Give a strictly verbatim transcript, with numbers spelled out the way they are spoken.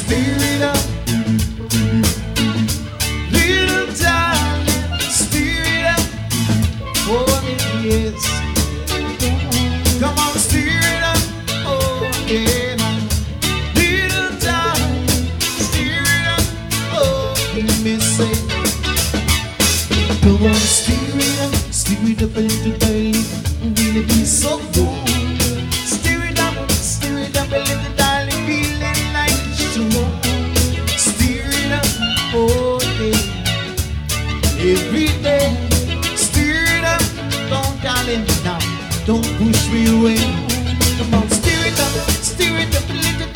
Stir it up, little darling, stir it up. Oh yes, come on, stir it up. Oh yeah, little darling, stir it up. Oh, let me say, come on, stir it up, stir it up a little darling, will it be so good? Stir it up, stir it up a little darling, feeling like sugar. Stir it up, oh yeah, every day. Stir it up, don't darling now, don't push me away. Come on, stir it up, stir it up a little